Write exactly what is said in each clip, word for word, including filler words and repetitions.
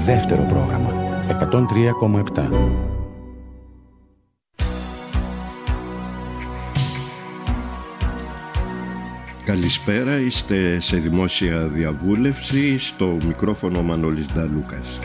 Δεύτερο πρόγραμμα εκατόν τρία κόμμα επτά. Καλησπέρα, είστε σε δημόσια διαβούλευση, στο μικρόφωνο Μανώλης Νταλούκας.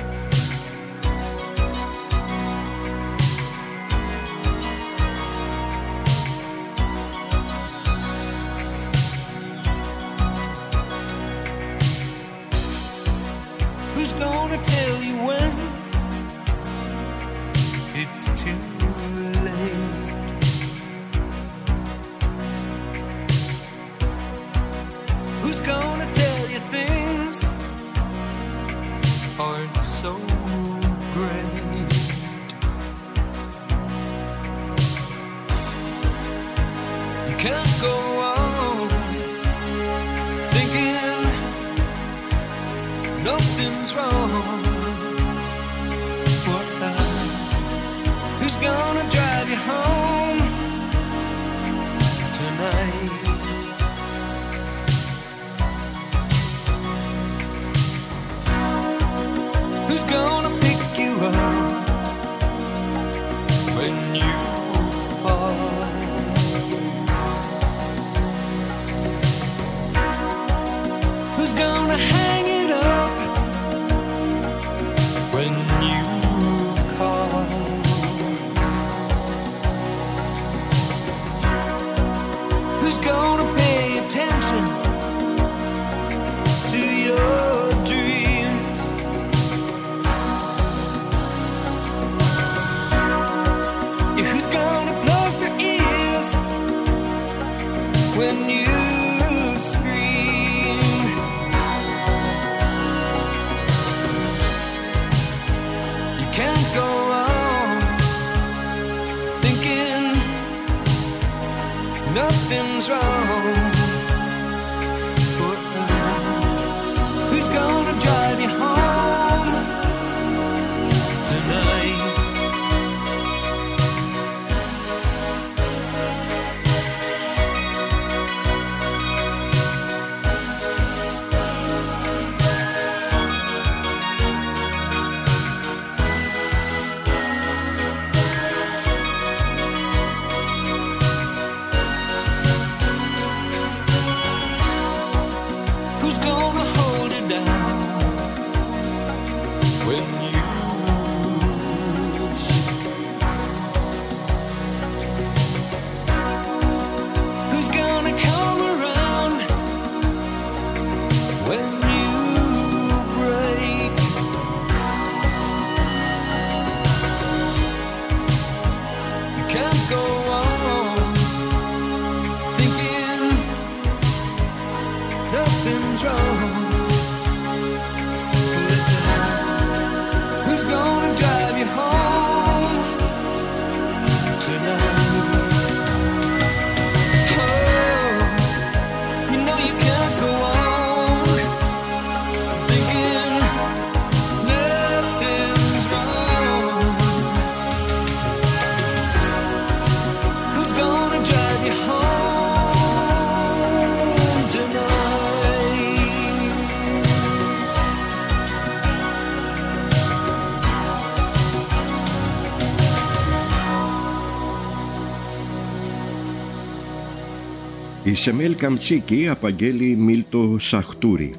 Η Σεμέλ Καμτσίκη απαγγέλει Μίλτο Σαχτούρη.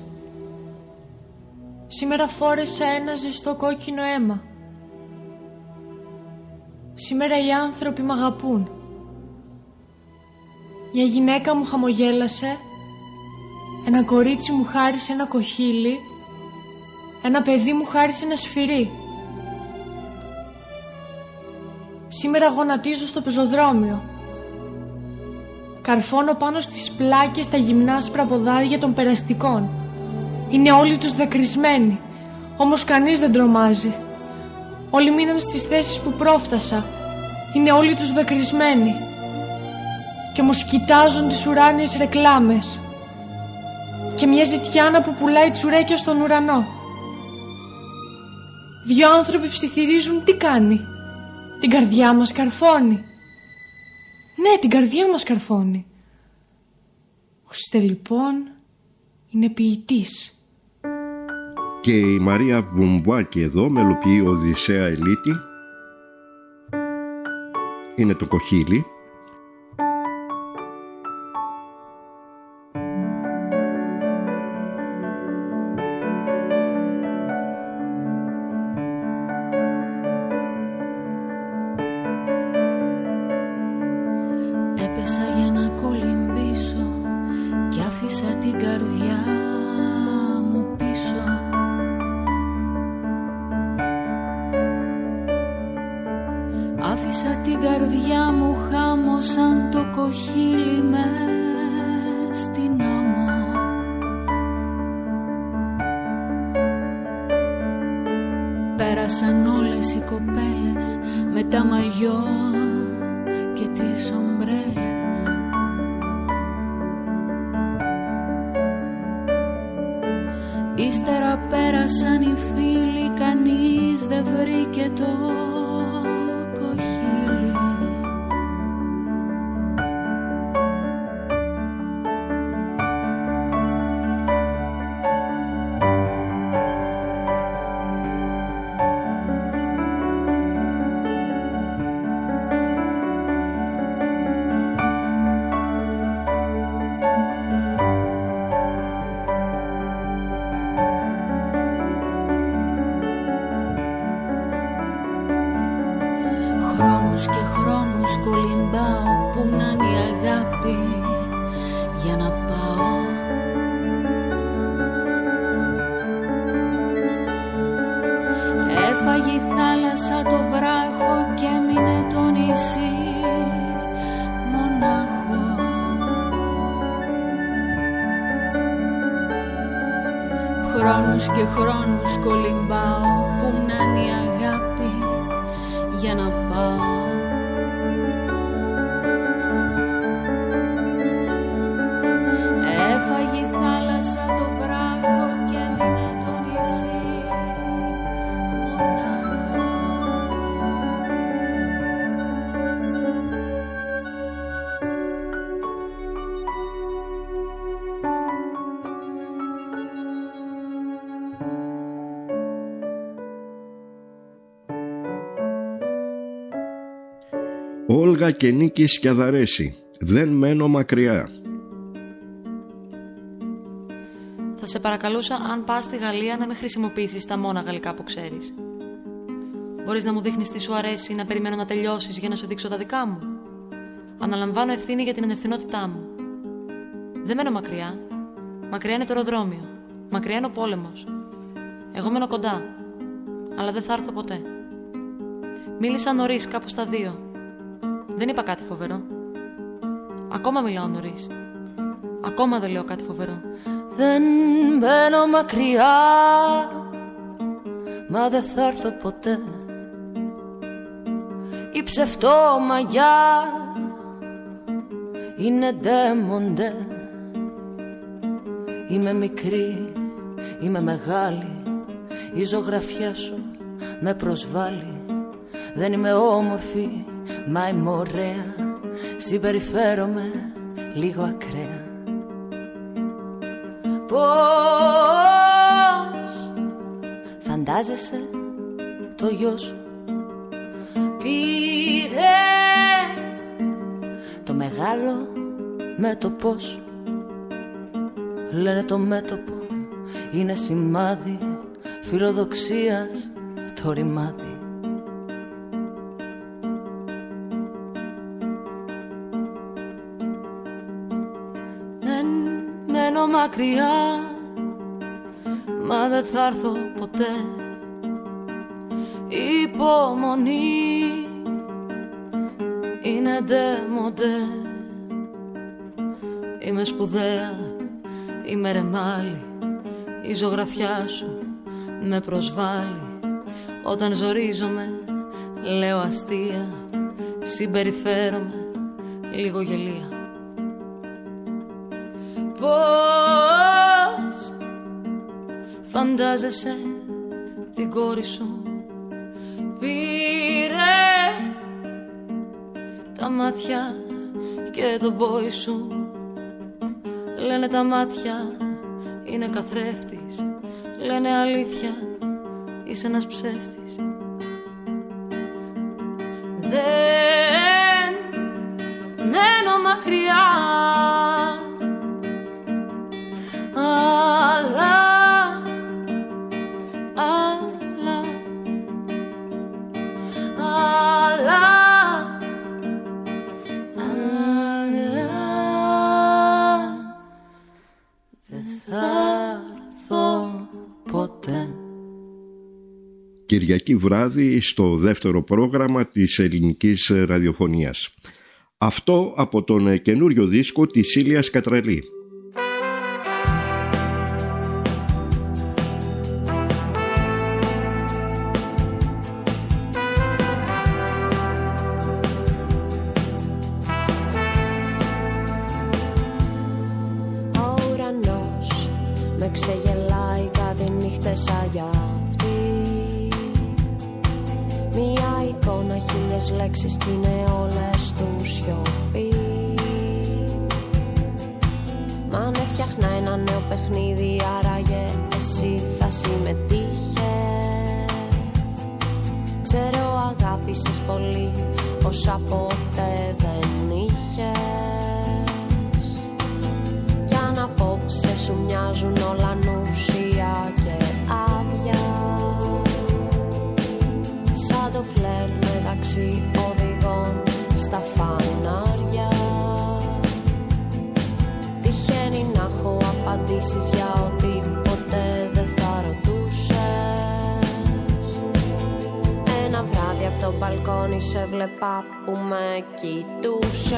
Σήμερα φόρεσα ένα ζεστό κόκκινο αίμα. Σήμερα οι άνθρωποι μ' αγαπούν. Μια γυναίκα μου χαμογέλασε. Ένα κορίτσι μου χάρισε ένα κοχύλι. Ένα παιδί μου χάρισε ένα σφυρί. Σήμερα γονατίζω στο πεζοδρόμιο. Καρφώνω πάνω στις πλάκες τα γυμνά άσπρα ποδάρια των περαστικών. Είναι όλοι τους δακρυσμένοι, όμως κανείς δεν τρομάζει. Όλοι μείναν στις θέσεις που πρόφτασα. Είναι όλοι τους δακρυσμένοι. Και μου σκητάζουν τις ουράνιες ρεκλάμες. Και μια ζητιάνα που πουλάει τσουρέκια στον ουρανό. Δυο άνθρωποι ψιθυρίζουν τι κάνει. Την καρδιά μας καρφώνει. Ναι, την καρδιά μας καρφώνει. Ο Στελιπών είναι ποιητής. Και η Μαρία Βουμπάκη εδώ μελοποιεί Οδυσσέα Ελίτη. Είναι το κοχύλι. Έπεσα για να κολυμπήσω κι άφησα την καρδιά μου πίσω. Άφησα την καρδιά μου χάμω σαν το κοχύλι μες στην άμμο. Πέρασαν όλες οι κοπέλες με τα μαγιό και τις ομπρέλες. Ύστερα πέρασαν οι φίλοι, κανείς δεν βρήκε το κοχύλι. Χρόνους και χρόνους κολυμπάω, που να είναι η αγάπη για να πάω. Έφαγε η θάλασσα το βράχο και έμεινε το νησί μονάχο. Χρόνους και χρόνους κολυμπάω, που να είναι η αγάπη για να πάω. Έφαγε η θάλασσα το βράχο και έμεινε το νησί μονάχο. Όλγα και Νίκη Σκιαδαρέση, δεν μένω μακριά. Θα σε παρακαλούσα, αν πας στη Γαλλία, να με χρησιμοποιήσεις τα μόνα γαλλικά που ξέρεις. Μπορείς να μου δείχνεις τι σου αρέσει, να περιμένω να τελειώσεις για να σου δείξω τα δικά μου. Αναλαμβάνω ευθύνη για την ανευθυνότητά μου. Δεν μένω μακριά. Μακριά είναι το αεροδρόμιο. Μακριά είναι ο πόλεμος. Εγώ μένω κοντά. Αλλά δεν θα έρθω ποτέ. Μίλησα νωρίς, κάπου στα δύο. Δεν είπα κάτι φοβερό. Ακόμα μιλάω νωρίς. Ακόμα δεν λέω κάτι φοβερό. Δεν μπαίνω μακριά, μα δεν θα έρθω ποτέ. Η ψευτομαγιά είναι ντέμοντε. Είμαι μικρή, είμαι μεγάλη, η ζωγραφιά σου με προσβάλλει. Δεν είμαι όμορφη, μα είμαι ωραία, συμπεριφέρομαι λίγο ακραία. Πώς φαντάζεσαι το γιο σου πήρε το μεγάλο μέτωπό σου. Λένε το μέτωπο είναι σημάδι φιλοδοξίας το ρημάδι. Δεν μένω μακριά, μα δεν θα έρθω ποτέ. Υπομονή είναι ντεμοντέ. Είμαι σπουδαία, είμαι ρεμάλι, η ζωγραφιά σου με προσβάλλει. Όταν ζορίζομαι λέω αστεία, συμπεριφέρομαι λίγο γελία. Πώς φαντάζεσαι την κόρη σου πήρε τα μάτια και τον πόη σου. Λένε τα μάτια είναι καθρέφτης, λένε αλήθεια, είσαι ένας ψεύτης. Δεν μένω μακριά, αλλά, αλλά, αλλά, αλλά δεν θα έρθω ποτέ. Κυριακή βράδυ στο δεύτερο πρόγραμμα της ελληνικής ραδιοφωνίας. Αυτό από τον καινούριο δίσκο της Ήλιας Κατραλή. Ο ουρανός με ξεγελάει κάτι νύχτες σαν για αυτή. Μια εικόνα, χίλιες λέξεις κι είναι όλες του σιωπή. Μ' αν έφτιαχνα ένα νέο παιχνίδι, άραγε εσύ θα συμμετείχες. Ξέρω αγάπησες πολύ, όσα ποτέ δεν είχες. Κι αν απόψε σου μοιάζουν όλα νουσία και άδεια, σαν το φλερτ μεταξύ οδηγών στα φανάρια. Τυχαίνει να έχω απαντήσεις για ό,τι ποτέ δεν θα ρωτούσες. Ένα βράδυ από το μπαλκόνι σε βλέπα που με κοιτούσες.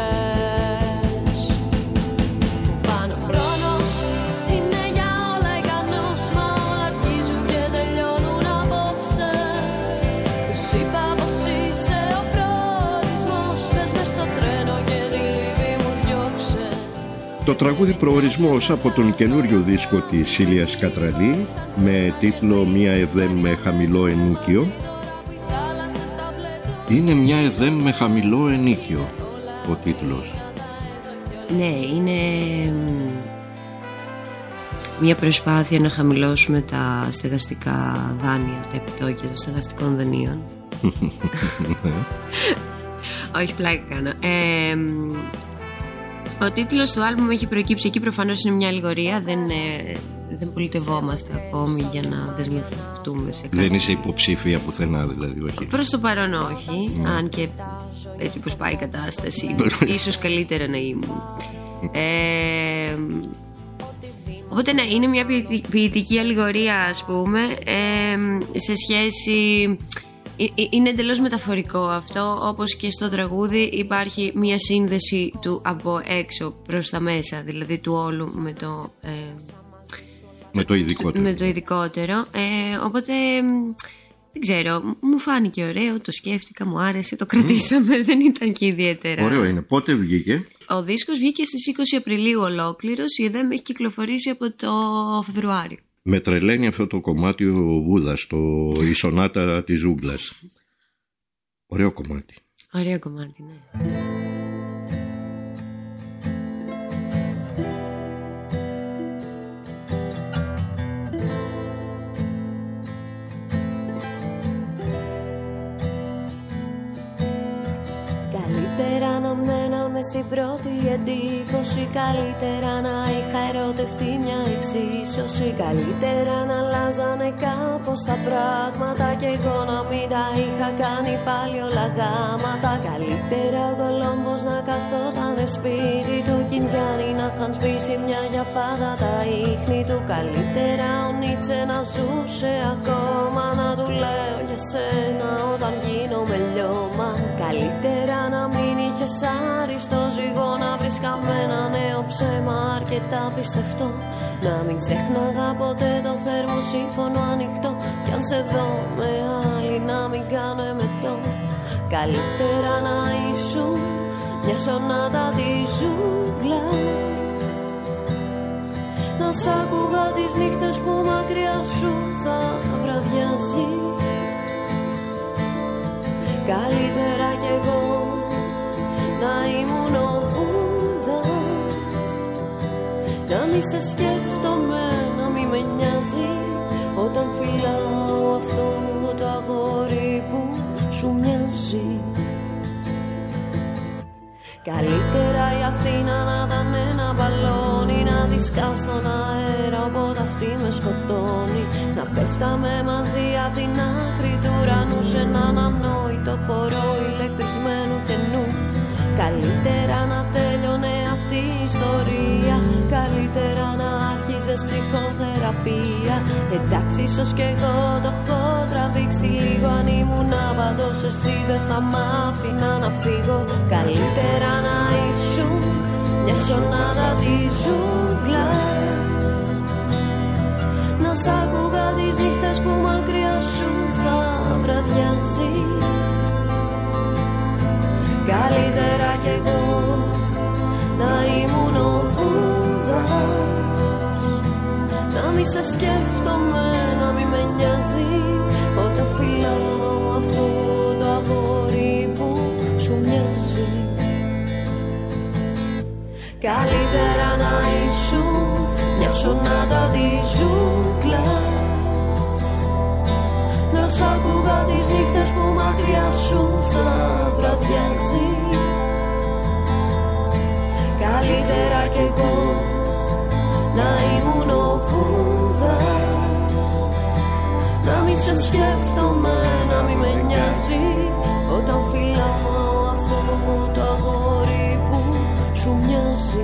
Πάνω χρόνος είναι για όλα ικανός, μα όλα αρχίζουν και τελειώνουν απόψε. Τους είπα πως είσαι ο προορισμός, πες μες στο τρένο και τη λύπη μου διώξε. Το τραγούδι «Προορισμός» από τον καινούριο δίσκο της Ήλιας Κατραλή με τίτλο «Μια ΕΔΕΜ με χαμηλό ενίκιο». Είναι «Μια ΕΔΕΜ με χαμηλό ενίκιο» ο τίτλος. Ναι, είναι μια προσπάθεια να χαμηλώσουμε τα στεγαστικά δάνεια, τα επιτόκια των στεγαστικών δανείων. Όχι, πλάκα κάνω. Ε, ο τίτλος του άλμπουμ έχει προκύψει εκεί, προφανώς είναι μια αλληγορία. Δεν, ε, δεν πολιτευόμαστε ακόμη για να δεσμευτούμε σε κάτι. Δεν είσαι υποψήφια πουθενά δηλαδή, όχι? Προς το παρόν όχι, mm. αν και έτσι πως πάει η κατάσταση ίσως καλύτερα να ήμουν. ε, Οπότε ναι, είναι μια ποιητική αλληγορία, ας πούμε, ε, σε σχέση... Είναι εντελώς μεταφορικό αυτό. Όπως και στο τραγούδι υπάρχει μια σύνδεση του από έξω προς τα μέσα, δηλαδή του όλου με το... Ε, με το ειδικότερο. Με το ειδικότερο. Ε, οπότε δεν ξέρω, μου φάνηκε ωραίο, το σκέφτηκα, μου άρεσε, το κρατήσαμε, mm. δεν ήταν και ιδιαίτερα. Ωραίο είναι. Πότε βγήκε? Ο δίσκος βγήκε στις είκοσι Απριλίου ολόκληρος, η ΕΔΕΜ έχει κυκλοφορήσει από το Φεβρουάριο. Με τρελαίνει αυτό το κομμάτι ο Βούδας, το η σονάτα της ζούγκλας. Ωραίο κομμάτι. Ωραίο κομμάτι, ναι. Καλύτερα να μέναμε στην πρώτη εντύπωση. Καλύτερα να είχα ερωτευτεί μια εξίσωση. Καλύτερα να αλλάζανε κάπως τα πράγματα κι εγώ να μην τα είχα κάνει πάλι όλα γάματα. Καλύτερα ο Κολόμβος να καθότανε σπίτι του κι οι Ινδιάνοι να είχαν σβήσει μια για πάντα τα ίχνη του. Καλύτερα ο Νίτσε να ζούσε ακόμα, να του λέω για σένα όταν γίνομαι λιώμα. Καλύτερα να μην είχες άριστο ζυγό, να βρεις καμένα νέο ψέμα αρκετά πιστευτό. Να μην ξέχναγα ποτέ το θερμοσύμφωνο ανοιχτό, κι αν σε δω με άλλη να μην κάνω εμετό. Καλύτερα να ήσουν μια σονάτα της ζούγκλας, να σ' άκουγα τις νύχτες που μακριά σου θα βραδιάζει. Καλύτερα κι εγώ να ήμουν ο Βούδας, να μη σε σκέφτομαι, να μη με νοιάζει. Ο σκάω στον αέρα όποτε αυτή με σκοτώνει. Να πέφταμε μαζί απ' την άκρη του ουρανού σε έναν ανόητο χώρο ηλεκτρισμένου κενού. Καλύτερα να τέλειωνε αυτή η ιστορία, καλύτερα να άρχιζες ψυχοθεραπεία. Εντάξει, ίσως κι εγώ το έχω τραβήξει λίγο. Αν ήμουν άπαντος εσύ δεν θα μ' άφηνα να φύγω. Καλύτερα να ήσουν μια σονάδα της ζούγκλας, να σ' άκουγα τις νύχτες που μακριά σου θα βραδιάζει. Καλύτερα κι εγώ να ήμουν ο Βούδας, να μη σε σκέφτομαι, να μη με νοιάζει, όταν φυλάω αυτό το αγόρι που σου μοιάζει. Καλύτερα να ήσουν μια σονάτα της ζούγκλας, να σ' άκουγα τις νύχτες που μακριά σου θα βραδιάζει. Καλύτερα κι εγώ να ήμουν ο Βούδας, να μη σε σκέφτομαι, να μη με νοιάζει, όταν φυλάω αυτό το αγόρι που σου μοιάζει.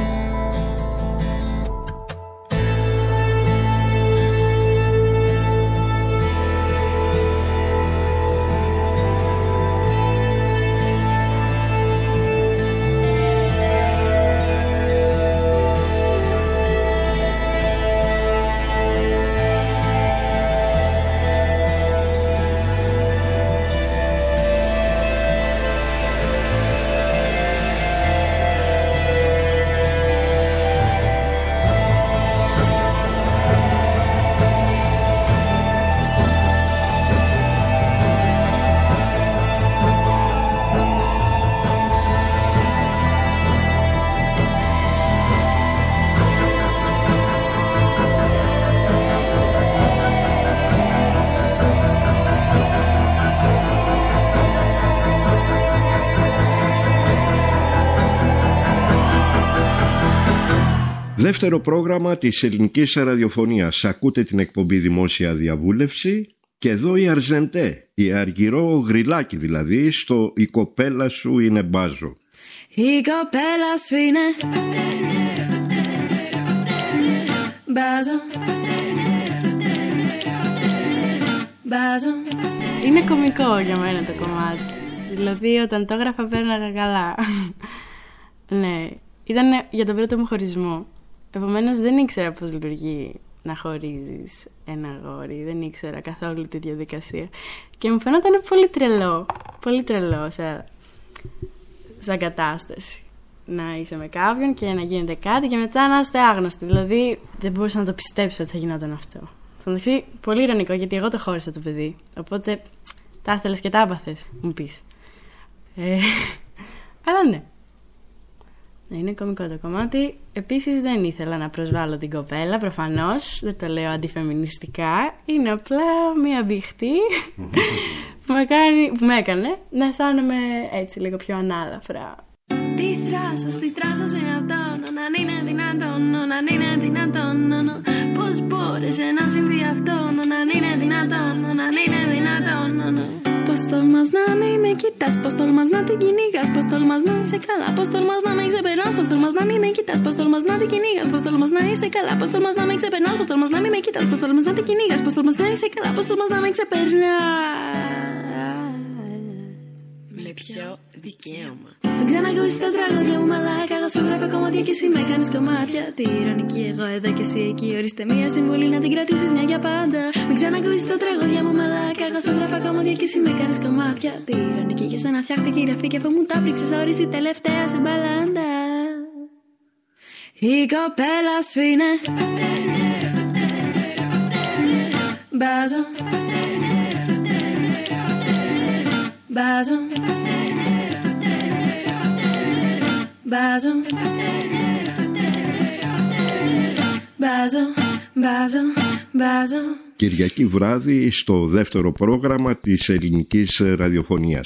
Δεύτερο πρόγραμμα της ελληνικής ραδιοφωνίας. Ακούτε την εκπομπή Δημόσια Διαβούλευση και εδώ η Αρζεντέ, η αργυρό γρυλάκι δηλαδή, στο «Η κοπέλα σου είναι μπάζο». Η κοπέλα σου είναι μπάζο, μπάζο. Είναι κωμικό για μένα το κομμάτι. Δηλαδή όταν το έγραφα πέρναγα καλά. Ναι, ήταν για τον πρώτο μου χωρισμό. Επομένως δεν ήξερα πώς λειτουργεί να χωρίζεις ένα αγόρι. Δεν ήξερα καθόλου τη διαδικασία. Και μου φαινόταν πολύ τρελό. Πολύ τρελό σαν, σαν κατάσταση. Να είσαι με κάποιον και να γίνεται κάτι και μετά να είστε άγνωστοι. Δηλαδή δεν μπορούσα να το πιστέψω ότι θα γινόταν αυτό. Στο μεταξύ, πολύ ειρωνικό γιατί εγώ το χώρισα το παιδί. Οπότε τα ήθελες και τα άπαθες, μου πεις. Ε, αλλά ναι. Είναι κωμικό το κομμάτι. Επίσης δεν ήθελα να προσβάλλω την κοπέλα, προφανώς. Δεν το λέω αντιφεμινιστικά. Είναι απλά μία μπιχτή που, με κάνει, που με έκανε να αισθάνομαι έτσι λίγο πιο ανάλαφρα. Τι θράσος, τι θράσος είναι αυτό, να είναι δυνατόν, να είναι δυνατόν, πώς μπόρεσε να συμβεί αυτό, να είναι δυνατόν, να είναι δυνατόν. Πώς τολμάς να μην με κοιτάς, πώς τολμάς να την κυνηγάς, πώς τολμάς να είσαι καλά, πώς τολμάς να με ξεπερνάς, πώς τολμάς να μην με κοιτάς, πώς τολμάς να την κυνηγάς, πώς τολμάς να είσαι καλά, πώς τολμάς να με ξεπερνάς, πώς τολμάς να μην με κοιτάς, πώς τολμάς να την κυνηγάς, πώς τολμάς να είσαι καλά, πώς τολμάς να με ξεπερνάς. Με ποιο δικαίωμα? Δεν ξανακούσεις τα τραγούδια μου μαλάκα. Εγώ σου γράφω κομμάτια και εσύ με κάνεις κομμάτια. Τι ειρωνική εγώ εδώ και εσύ εκεί. Ορίστε μία συμβουλή να την κρατήσεις μια για πάντα. Μην ξανακούσεις τα τραγούδια μου μαλάκα. Εγώ σου γράφω κομμάτια και εσύ με κάνεις κομμάτια. Τι ειρωνική για σένα φτιάχτηκε η γραφή και αφού μου τα πρίξες ορίστε η τελευταία σου μπαλάντα. Η κοπέλα σου είναι μπάζο, μπάζο, μπάζο, μπάζο, μπάζο, μπάζο. Κυριακή βράδυ στο δεύτερο πρόγραμμα της ελληνικής ραδιοφωνίας.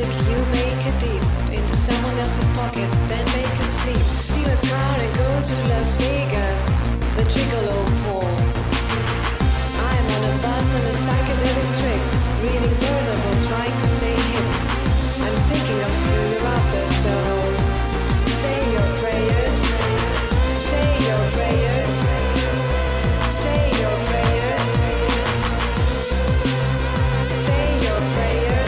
music, you make it deep into someone else's pocket, then make a sleep. Steal a car and go to Las Vegas, the gigolo pole. I'm on a bus on a psychedelic trip, reading murder books, trying to say him. I'm thinking of you, you're out there, so say your prayers, say your prayers, say your prayers, say your prayers.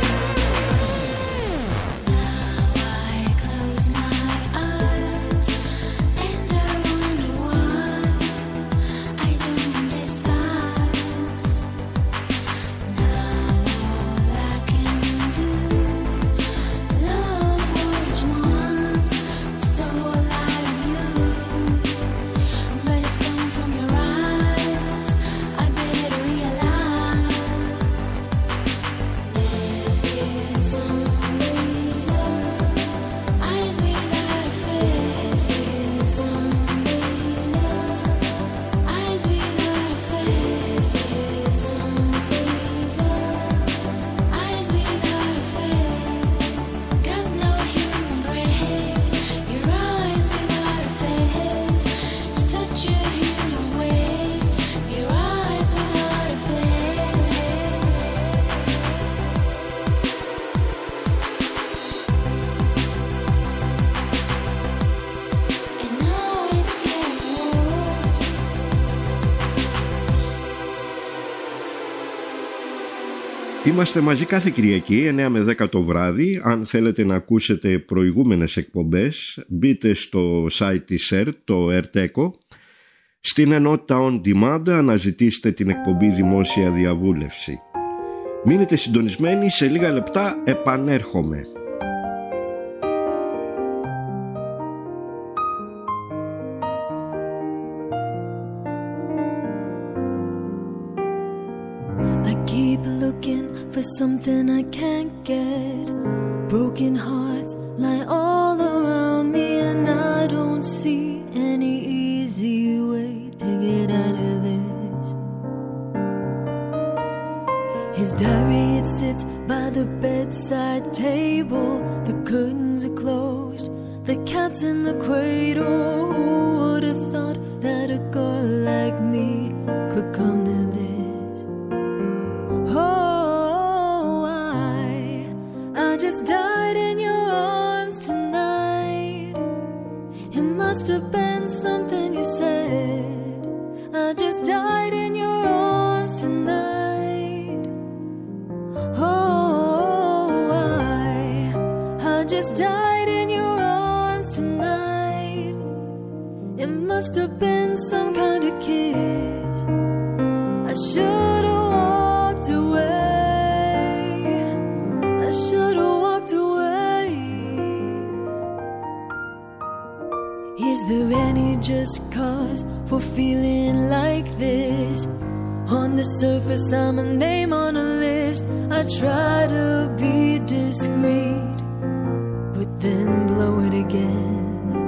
Now I close my eyes and I wonder why I don't despise. Now all I can do, love was once so alive in you, but it's gone from your eyes. I better realize this is some reason. Eyes without a face is some reason. Eyes without a face is some reason. Eyes without a face got no human grace. Your eyes without a face, such a human waste. Your eyes without a face. And now it's getting worse. Είμαστε μαζί κάθε Κυριακή εννιά με δέκα το βράδυ. Αν θέλετε να ακούσετε προηγούμενες εκπομπές, μπείτε στο site της ΕΡΤ, το ΕΡΤΕΚΟ. Στην ενότητα On Demand αναζητήστε την εκπομπή Δημόσια Διαβούλευση. Μείνετε συντονισμένοι, σε λίγα λεπτά επανέρχομαι. I keep looking for something I can't get. Broken hearts lie all around me, and I don't see any easy way to get out of this. His diary, it sits by the bedside table. The curtains are closed, the cat's in the cradle. Who would have thought that a girl like me could come to this? Oh, I, I just died in your arms tonight. It must have been something you said. I just died in your arms tonight. Oh, I, I just died in your arms tonight. It must have been some kind of kiss. I should have walked away. I should have walked away. Is there any just cause for feeling like this? On the surface, I'm a name on a list. I try to be discreet, but then blow it again.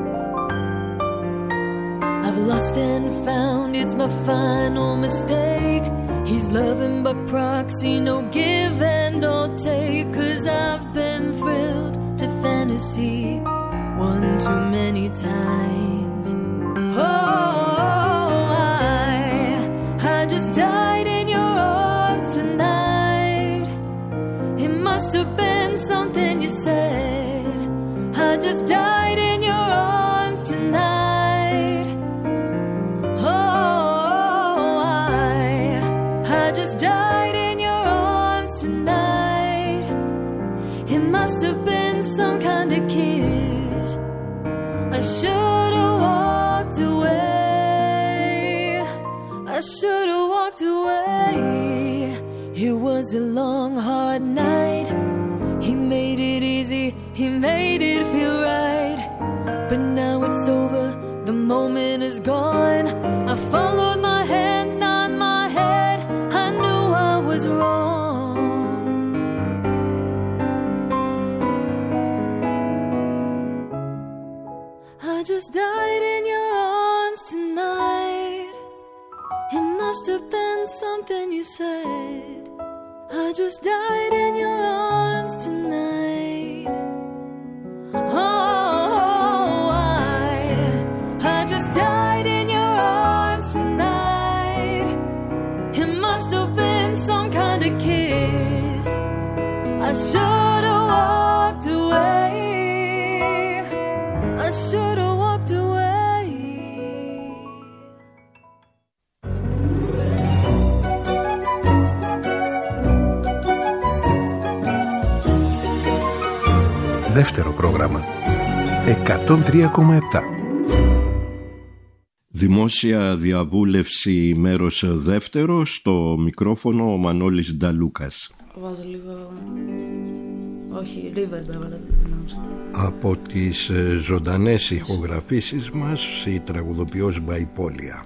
I've lost and found, it's my final mistake. He's loving by proxy, no give and no take. 'Cause I've been thrilled to fantasy one too many times. Oh, I, I just died in your arms tonight. It must have been something you said. I just died in your arms tonight. Oh, I, I just died in your arms tonight. It must have been some kind of kiss. I should have walked away. I should have walked away. It was a long, hard night. He made it easy, he made it feel right. But now it's over, the moment is gone. I followed my hands, not my head. I knew I was wrong. I just died in your arms tonight. It must have been something you said. I just died in your arms tonight. I should've walked away. I should've walked away. Δεύτερο πρόγραμμα εκατόν τρία κόμμα επτά. Δημόσια διαβούλευση μέρος δεύτερο, στο μικρόφωνο ο Μανώλης Νταλούκας. Βάζω λίγο... όχι, reverb έβαλα. Από τις ζωντανές ηχογραφήσεις μας η τραγουδοποιός Μπαϊπόλια.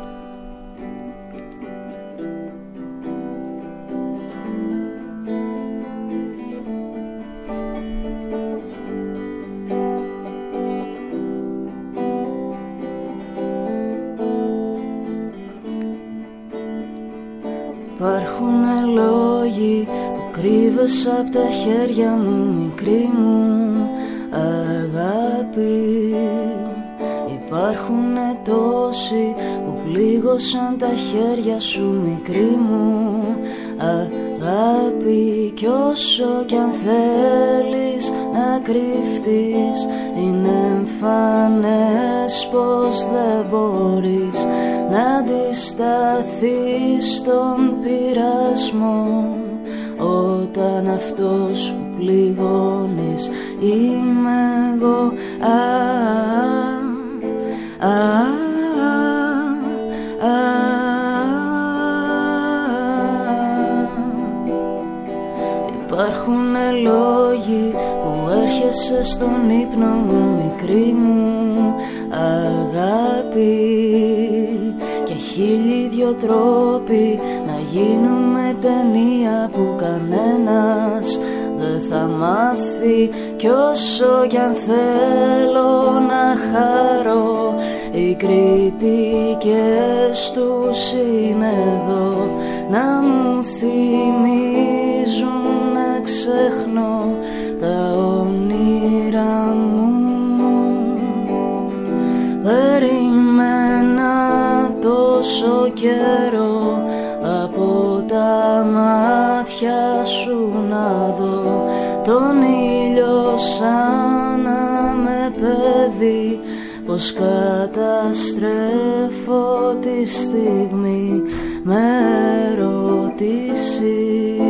Υπάρχουνε λόγοι που κρύβεσαι απ' τα χέρια μου, μικρή μου αγάπη. Υπάρχουνε τόσοι που πλήγωσαν τα χέρια σου, μικρή μου αγάπη. Κι όσο κι αν θέλεις να κρύφτεις, είναι εμφανές πως δεν μπορείς να αντισταθείς στον πειρασμό. Όταν αυτός που πληγώνεις είμαι εγώ. Α, α, α, Υπάρχουνε λόγοι που έρχεσαι στον ύπνο μου, μικρή μου αγάπη. Και χίλιοι δυο τρόποι να γίνουμε ταινία που κανένας δεν θα μάθει. Κι όσο κι αν θέλω να χαρώ, οι κριτικές τους είναι εδώ να μου θυμίζουν να ξεχνώ τα όνειρά μου. Περίμενα τόσο καιρό από τα μάτια σου να δω τον ήλιο σαν να με παιδί, πως καταστρέφω τη στιγμή με ερωτήσεις.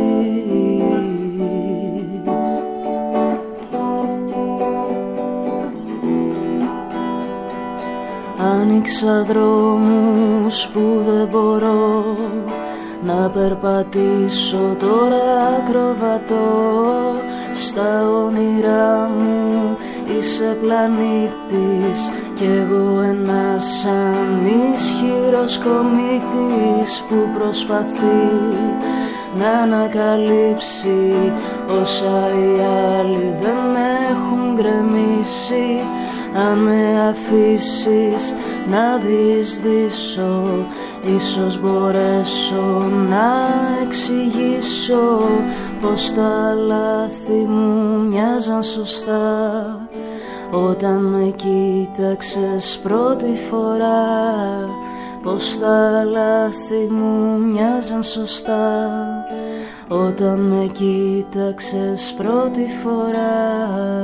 Άνοιξα δρόμους που δεν μπορώ να περπατήσω, τώρα ακροβατώ στα όνειρά μου. Είσαι πλανήτης κι εγώ ένας ανίσχυρος κομίτης που προσπαθεί να ανακαλύψει όσα οι άλλοι δεν έχουν γκρεμίσει. Αν με αφήσεις να διεισδύσω, ίσως μπορέσω να εξηγήσω πως τα λάθη μου μοιάζαν σωστά όταν με κοίταξες πρώτη φορά. Πως τα λάθη μου μοιάζαν σωστά όταν με κοίταξες πρώτη φορά.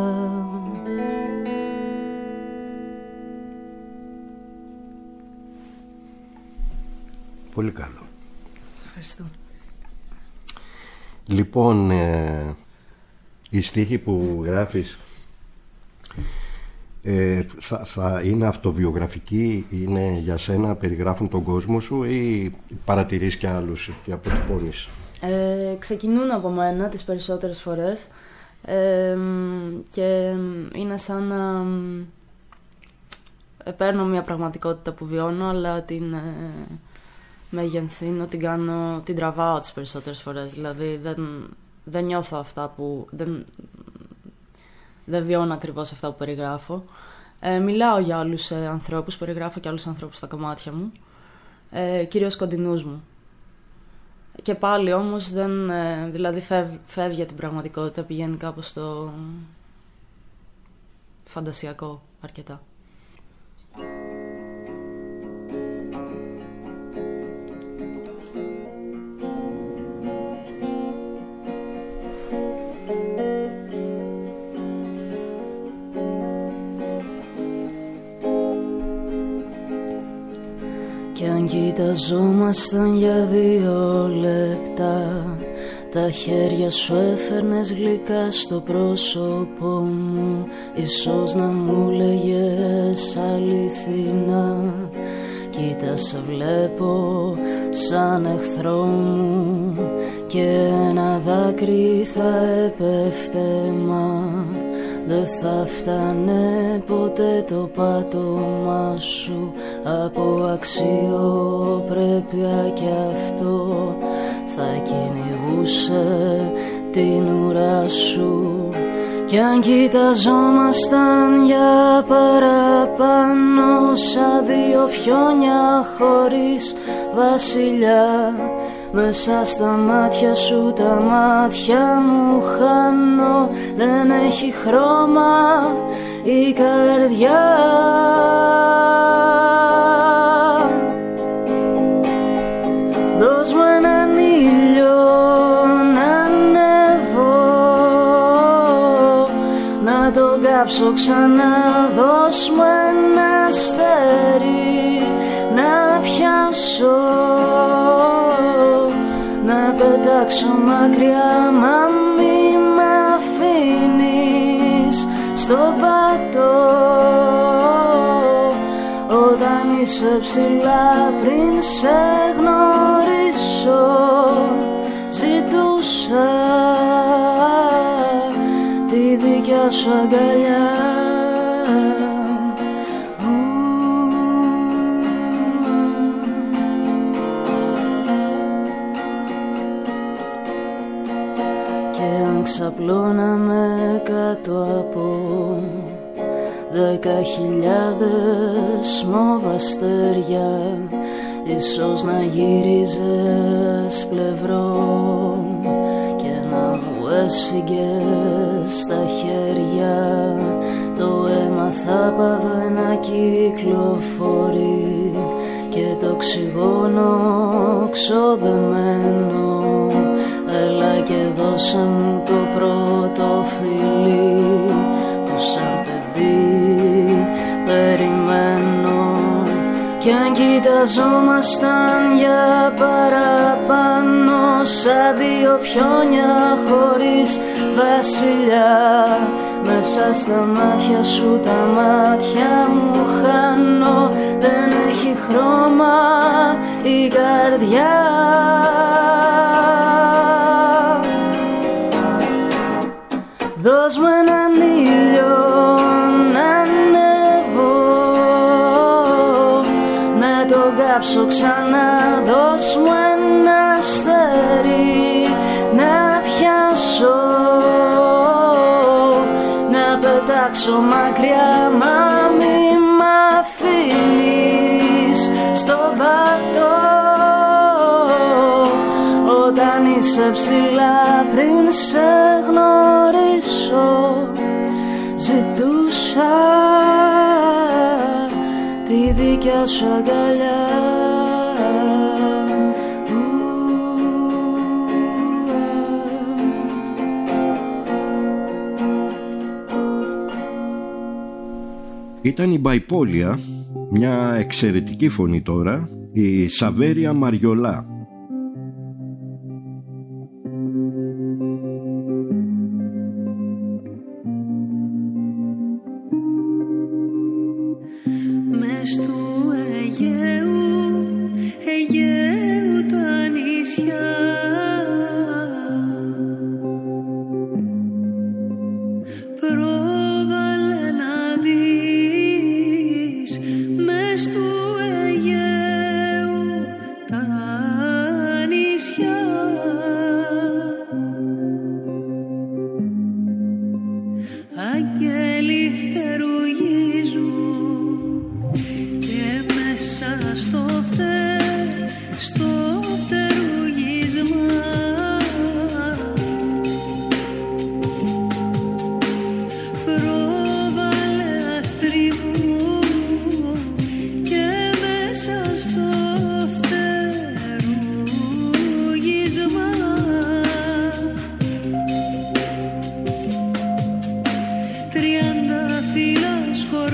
Πολύ καλό. Σας ευχαριστώ. Λοιπόν, ε, η στίχη που γράφεις ε, θα, θα είναι αυτοβιογραφική, είναι για σένα, περιγράφουν τον κόσμο σου ή παρατηρείς και άλλους και αποτυπώνεις? Ε, ξεκινούν από μένα τις περισσότερες φορές ε, και είναι σαν να ε, παίρνω μια πραγματικότητα που βιώνω, αλλά την ε, μεγενθύνω, την κάνω, την τραβάω τις περισσότερες φορές. Δηλαδή δεν, δεν νιώθω αυτά που δεν, δεν βιώνω ακριβώς αυτά που περιγράφω. Ε, μιλάω για άλλους ε, ανθρώπους, περιγράφω και άλλους ανθρώπους στα κομμάτια μου, ε, κυρίως κοντινούς μου. Και πάλι όμως δεν, ε, δηλαδή φεύ, φεύγει από την πραγματικότητα, πηγαίνει κάπως στο φαντασιακό αρκετά. αν κοιταζόμασταν για δύο λεπτά, τα χέρια σου έφερνες γλυκά στο πρόσωπό μου. Ίσως να μου λέγες αληθινά, κοίτα σε βλέπω σαν εχθρό μου και ένα δάκρυ θα έπεφτε, μα δεν θα φτάνε ποτέ το πάτωμά σου. Από αξιοπρέπεια κι αυτό θα κυνηγούσε την ουρά σου. Κι αν κοιταζόμασταν για παραπάνω, σαν δύο πιόνια χωρίς βασιλιά, μέσα στα μάτια σου τα μάτια μου χάνω. Δεν έχει χρώμα η καρδιά. Δώσ' μου έναν ήλιο να ανέβω, να τον κάψω ξανά. Δώσ' μου ένα αστέρι να πιάσω, να πετάξω μακριά, μα μη μ' αφήνεις στο πάτο. Όταν είσαι ψηλά πριν σε γνωρίσω, ζητούσα τη δικιά σου αγκαλιά. Ξαπλώναμε κάτω από δέκα χιλιάδες μόβ αστέρια, ίσως να γύριζες πλευρό και να μου έσφυγες στα χέρια. Το αίμα θα πάβε να κυκλοφορεί και το οξυγόνο ξοδεμένο. Έλα και δώσε μου το πρώτο φιλί που σαν παιδί περιμένω. Κι αν κοιταζόμασταν για παραπάνω, σαν δύο πιόνια χωρίς βασιλιά, μέσα στα μάτια σου τα μάτια μου χάνω. Δεν έχει χρώμα η καρδιά. Δώσ' μου έναν ήλιο να ανέβω, να τον κάψω ξανά. Δώσ' μου ένα αστέρι να πιάσω, να πετάξω μακριά, μα μη μ' αφήνεις στο πάτο. Όταν είσαι ψηλά πριν σε γνωρίσω, ζητούσα τη δικιά σου αγκαλιά. Ήταν η Μπαϊπόλια, μια εξαιρετική φωνή τώρα, η Σαβέρια Μαριολά. Μες του Αιγαίου, Αιγαίου τα νησιά, πρόβαλε να δεις. Μες του Αιγαίου τα νησιά, αγγέλοι φτερουγίζουν και μέσα στο φτε, στο φτερουγίσμα πρόβαλε αστρί μου και μέσα στο φτερουγίσμα τριάντα φύλλα σχολεία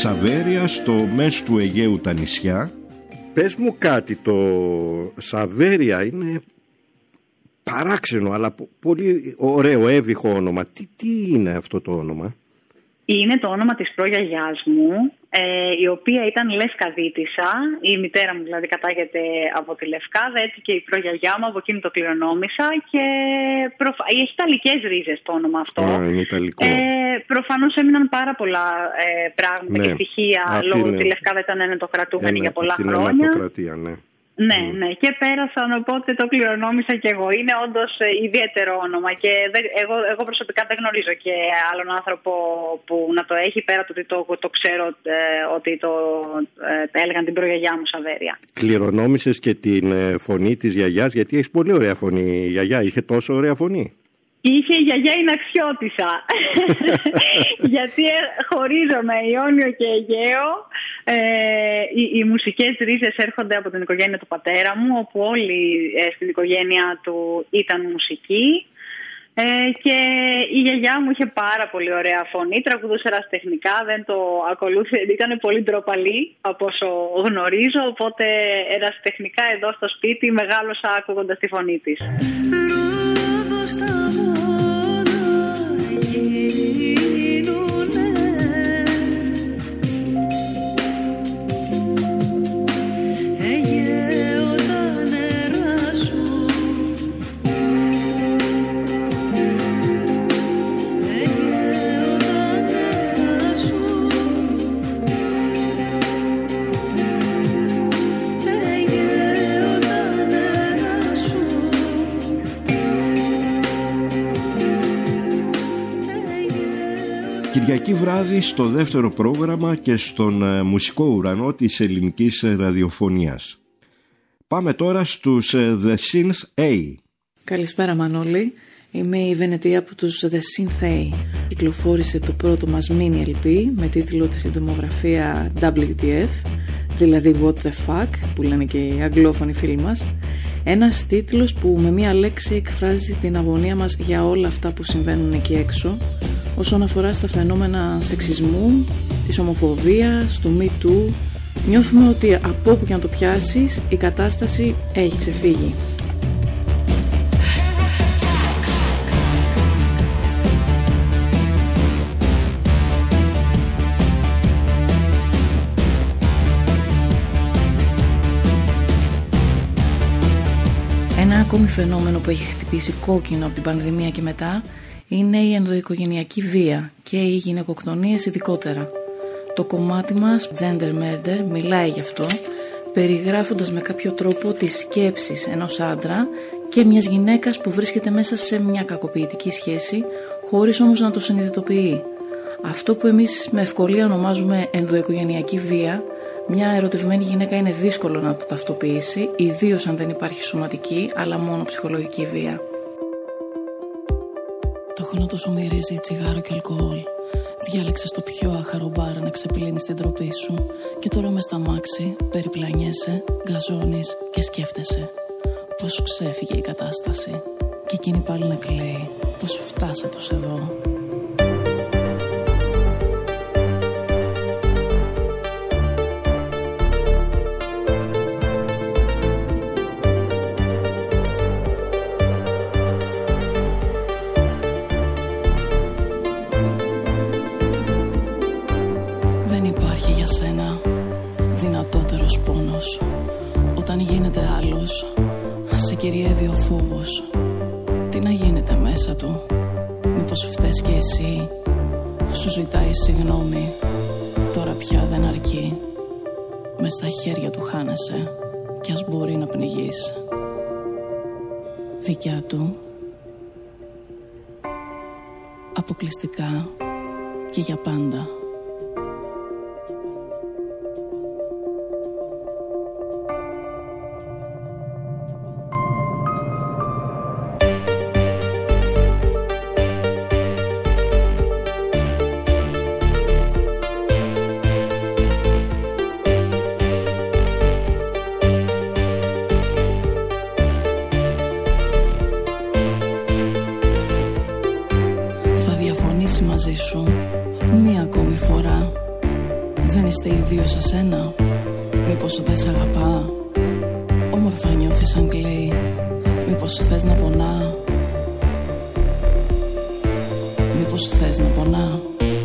Σαβέρια, στο μέσο του Αιγαίου τα νησιά. Πες μου κάτι, το Σαβέρια είναι παράξενο αλλά πολύ ωραίο, έβυχο όνομα. Τι, τι είναι αυτό το όνομα? Είναι το όνομα της προγιαγιάς μου, ε, η οποία ήταν Λευκαδίτισσα. Η μητέρα μου δηλαδή κατάγεται από τη Λευκάδα, έτσι και η προγιαγιά μου από εκείνη το κληρονόμησα και προφα... έχει ιταλικές ρίζες το όνομα αυτό. Α, είναι ιταλικό. Ε, προφανώς έμειναν πάρα πολλά ε, πράγματα ναι. και στοιχεία Α, λόγω είναι... ότι η Λευκάδα ήταν ενετοκρατούμενη ναι, για πολλά την χρόνια. ενετοκρατία, ναι. Ναι, mm. ναι, και πέρασαν, οπότε το κληρονόμησα και εγώ. Είναι όντως ιδιαίτερο όνομα και δεν, εγώ, εγώ προσωπικά δεν γνωρίζω και άλλον άνθρωπο που να το έχει, πέρα του ότι το, το ξέρω ε, ότι το ε, έλεγαν την προγιαγιά μου Σαβέρια. Κληρονόμησες και την ε, φωνή της γιαγιάς, γιατί έχεις πολύ ωραία φωνή. Η γιαγιά είχε τόσο ωραία φωνή? Είχε η γιαγιά είναι αξιώτισσα. Γιατί χωρίζομαι Ιόνιο και Αιγαίο. Ε, οι, οι μουσικές ρίζες έρχονται από την οικογένεια του πατέρα μου, όπου όλοι ε, στην οικογένεια του ήταν μουσικοί. Ε, και η γιαγιά μου είχε πάρα πολύ ωραία φωνή, τραγουδούσε ερασιτεχνικά, δεν το ακολούθησε, ήταν πολύ ντροπαλή από όσο γνωρίζω, οπότε ερασιτεχνικά εδώ στο σπίτι μεγάλωσα ακούγοντας τη φωνή της. Κυριακή βράδυ στο δεύτερο πρόγραμμα και στον ε, μουσικό ουρανό της ελληνικής ε, ραδιοφωνίας. Πάμε τώρα στους ε, The Synth A. Καλησπέρα Μανώλη, είμαι η Βενετία από τους The Synth A. Κυκλοφόρησε το πρώτο μας mini ελ πι με τίτλο τη συντομογραφία ντάμπλιου τι εφ, δηλαδή What the Fuck που λένε και οι αγγλόφωνοι φίλοι μας. Ένας τίτλος που με μία λέξη εκφράζει την αγωνία μας για όλα αυτά που συμβαίνουν εκεί έξω όσον αφορά στα φαινόμενα σεξισμού, της ομοφοβίας, του Me Too. Νιώθουμε ότι από όπου και αν το πιάσεις η κατάσταση έχει ξεφύγει. Ένα ακόμη φαινόμενο που έχει χτυπήσει κόκκινο από την πανδημία και μετά είναι η ενδοοικογενειακή βία και οι γυναικοκτονίες ειδικότερα. Το κομμάτι μας, Gender Murder, μιλάει γι' αυτό, περιγράφοντας με κάποιο τρόπο τις σκέψεις ενός άντρα και μιας γυναίκας που βρίσκεται μέσα σε μια κακοποιητική σχέση, χωρίς όμως να το συνειδητοποιεί. Αυτό που εμείς με ευκολία ονομάζουμε ενδοοικογενειακή βία, μια ερωτευμένη γυναίκα είναι δύσκολο να το ταυτοποιήσει, ιδίως αν δεν υπάρχει σωματική, αλλά μόνο ψυχολογική βία. Το χρόνο σου μυρίζει τσιγάρο και αλκοόλ. Διάλεξες το πιο άχαρο μπάρα να ξεπλύνεις την ντροπή σου. Και τώρα μες στα μάξι περιπλανιέσαι, γκαζώνεις και σκέφτεσαι πώς σου ξέφυγε η κατάσταση. Και εκείνη πάλι να κλαίει πώς σου φτάσατε ως εδώ. Όταν γίνεται άλλος, σε κυριεύει ο φόβος. Τι να γίνεται μέσα του, μήπως φταίς και εσύ? Σου ζητάει συγγνώμη, τώρα πια δεν αρκεί. Μες στα χέρια του χάνεσαι, κι ας μπορεί να πνιγείς. Δικιά του, αποκλειστικά και για πάντα. είμαστε οι δύο σαν σένα. Μήπως δεν σ' αγαπά. Όμορφα νιώθεις σαν κλαίει. Μήπως θες να πονά. Μήπως θες να πονά.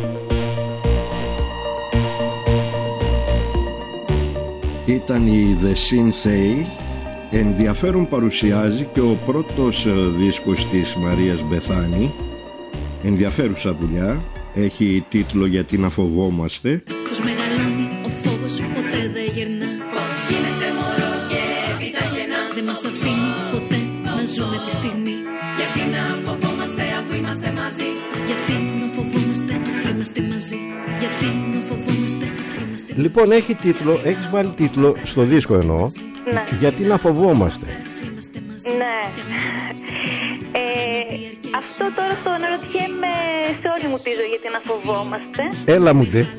Ήταν η The Synthé. Ενδιαφέρον παρουσιάζει και ο πρώτος δίσκος της Μαρίας Μπεθάνη. Ενδιαφέρουσα δουλειά. Έχει τίτλο «Γιατί να φοβόμαστε». Πως μεγαλώνει ο φόβος ποτέ δεν γερνά. Πως γίνεται μωρό και έπειτα γεννά. Δεν μας αφήνει ποτέ να ζούμε τη στιγμή. Γιατί να φοβόμαστε αφού είμαστε μαζί. Γιατί να φοβόμαστε αφού είμαστε μαζί. Γιατί να φοβόμαστε αφού είμαστε μαζί. Λοιπόν, έχει τίτλο, έχεις βάλει τίτλο στο δίσκο εννοώ. Ναι. Γιατί να φοβόμαστε. Ναι. Ε, αυτό τώρα το αναρωτιέμαι σε όλη μου τη ζωή, γιατί να φοβόμαστε. Έλα μου ντε.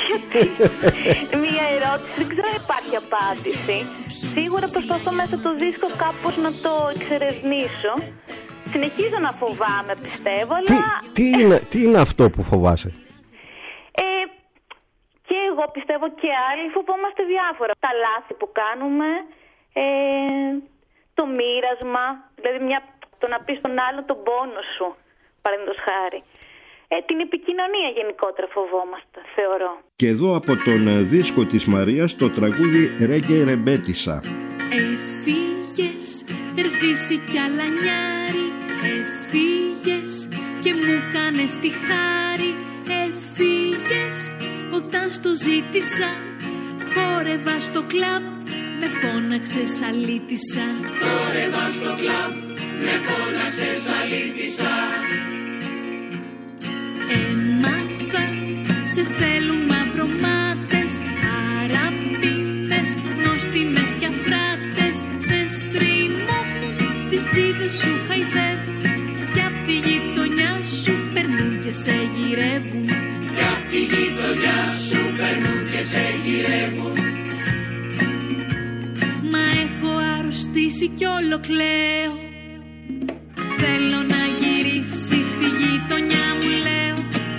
Μία ερώτηση, δεν ξέρω αν υπάρχει απάντηση. Σίγουρα προσπαθώ μέσα το δίσκο κάπως να το εξερευνήσω. Συνεχίζω να φοβάμαι, πιστεύω, αλλά... Τι, τι, είναι, τι είναι αυτό που φοβάσαι? Ε, και εγώ πιστεύω και άλλοι φοβόμαστε διάφορα. Τα λάθη που κάνουμε, ε, το μοίρασμα, δηλαδή μια, το να πεις στον άλλο τον πόνο σου, παραδείγματος χάρη. Ε, την επικοινωνία γενικότερα φοβόμαστε, θεωρώ. Και εδώ από τον δίσκο της Μαρίας το τραγούδι «Ρέγγε Ρεμπέτισσα». Εφύγες, δερβίση κι αλανιάρι. Εφύγες και μου κάνες τη χάρη. Εφύγες όταν στο ζήτησα. Χόρευα στο κλαμπ, με φώναξες αλήτησα. Χόρευα στο κλαμπ, με φώναξες αλήτησα. Έμαθα, σε θέλουν μαυρομάτες, αραπίνες, νόστιμες κι αφράτες. Σε στριμώχνουν, τις τσίβες σου χαϊδεύουν. Κι απ' τη γειτονιά σου περνούν και σε γυρεύουν. Κι απ' τη γειτονιά σου περνούν και σε γυρεύουν. Μα έχω αρρωστήσει κι όλο κλαίω. Θέλω να γυρίσεις στη γειτονιά μου, λέω.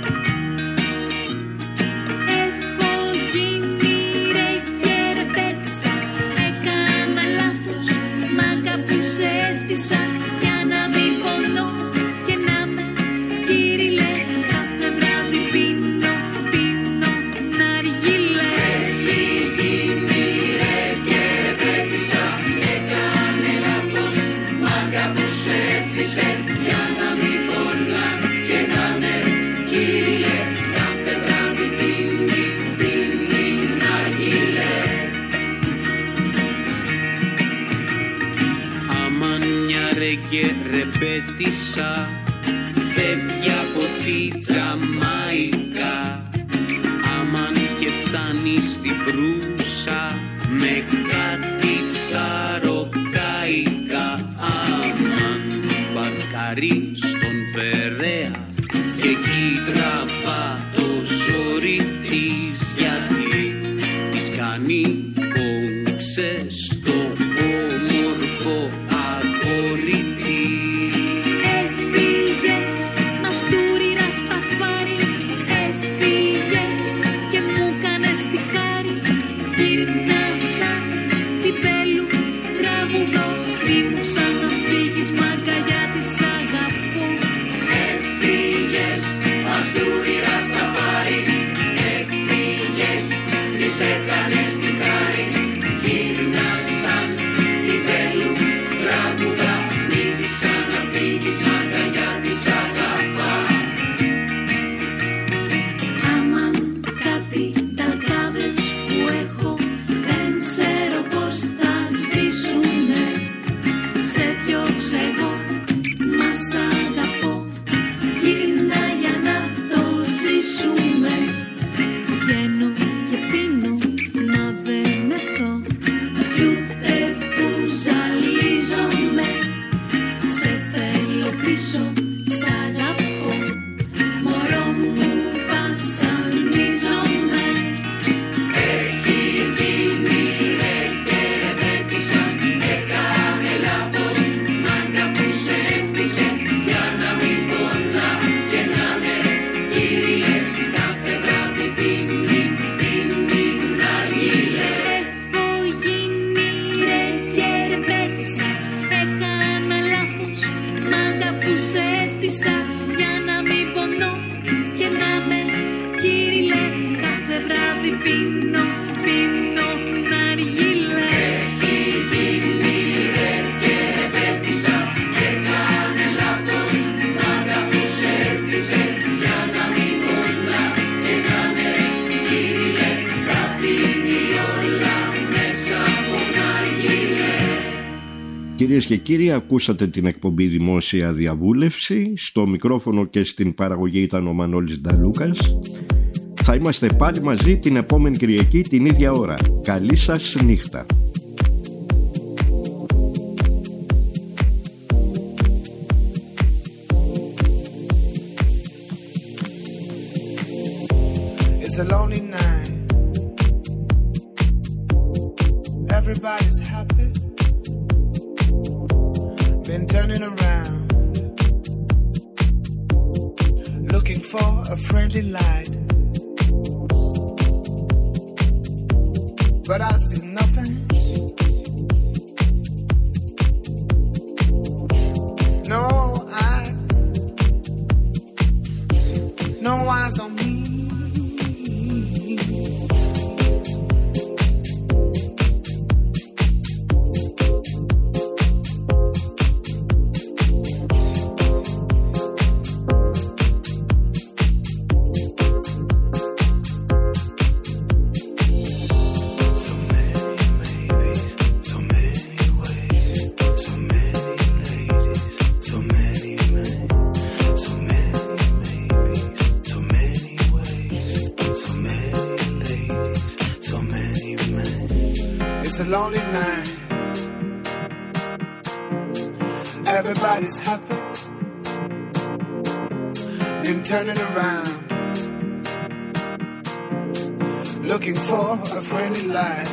Έχω γίνει ρε και ρεπέτησα. Έκανα λάθος, μάγκα που σε έφτισα. Για να μην πονώ και να με κύριλε. Κάθε βράδυ πίνω, πίνω ναργίλε. Έχει γίνει ρε και ρεπέτησα. Έκανε λάθος, μάγκα που σε έφτισε. Για να μην πονά και να με κύριλε. Κάθε βράδυ πίνει, πίνει ναργίλε. Αμάν μια ρέγγε ρεμπέτισσα φεύγει από τη Τζαμάικα. Αμάν και φτάνει στην Προύσα με κάτι ψαροκάικα. Αμάν παρκαρεί στον Περαία και εκεί τραβά το ζόρι της. Γιατί της κάνει κόμξες στο όμορφο αγόρι της. Εφύγες, μαστούριρα στα φάρι. Εφύγες και μου κάνες τη χάρη. Γυρνά σαν την πέλου, τραγουδώ. Μη μου ξαναφύγεις μάγκα, γιατί σ' αγαπώ. Έφυγες, μαστούριρα στα φάρι. Έφυγες, της έκανες τη χάρη. Γύρνα σαν την πέλου, τραγουδά. Μην της ξαναφύγεις μάγκα, γιατί σ' αγαπά. Αμάν κάτι ταλκάδες που έχω, δεν ξέρω Κυρίες και κύριοι, ακούσατε την εκπομπή Δημόσια Διαβούλευση. Στο μικρόφωνο και στην παραγωγή ήταν ο Μανώλης Νταλούκας. Θα είμαστε πάλι μαζί την επόμενη Κυριακή την ίδια ώρα. Καλή σας νύχτα. It's a lonely night. Everybody's happy. Been turning around, looking for a friendly light, but I see nothing. No eyes, no eyes on me. It's a lonely night. Everybody's happy. Been turning around, looking for a friendly light,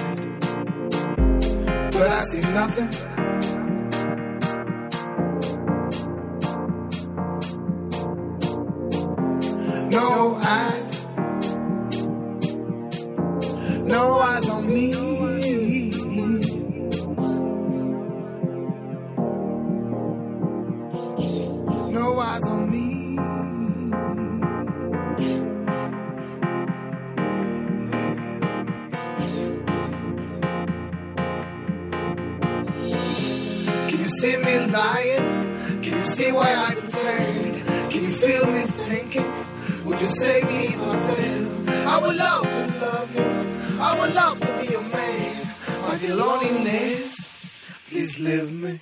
but I see nothing. No eyes, no eyes on me. No eyes on me. Can you see me lying? Can you see why I pretend? Can you feel me thinking? Would you save me if I fail? I would love to love you. I would love to be your man. My dear loneliness, please leave me.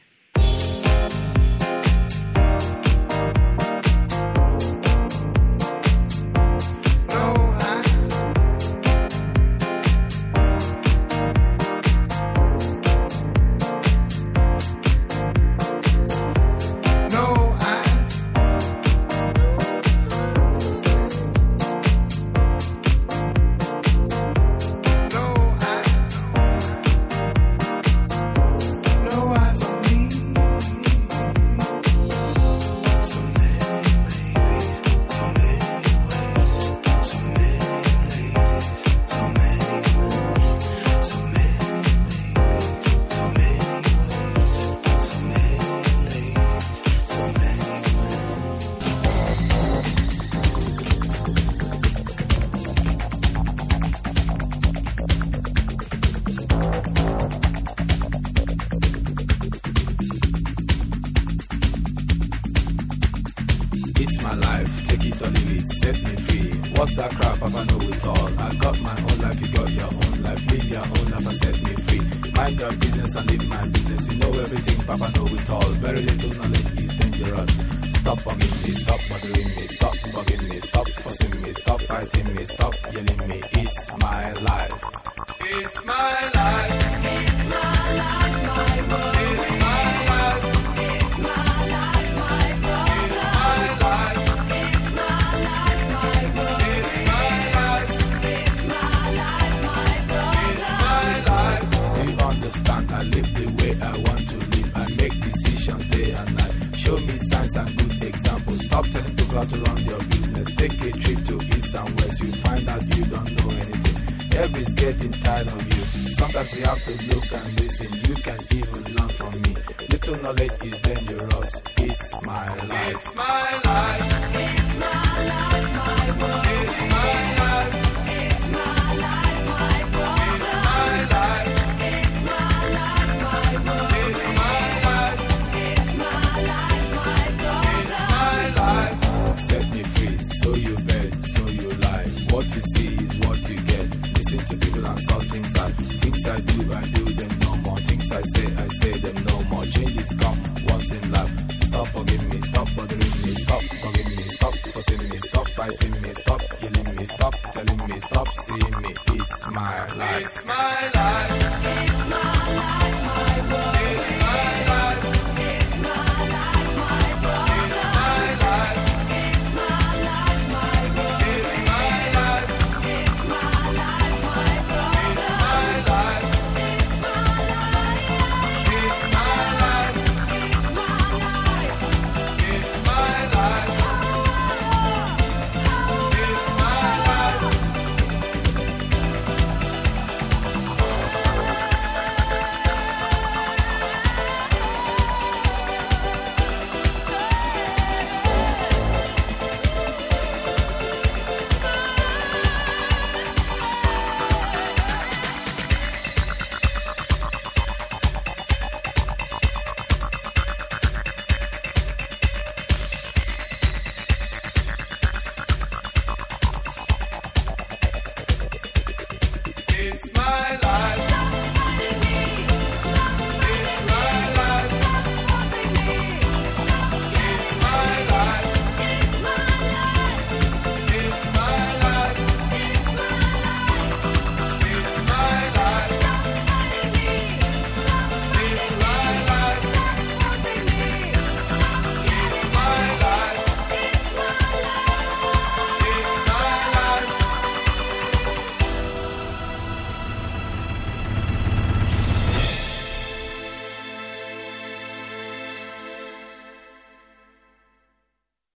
Things I do, I do them no more. Things I say, I say them no more. changes come.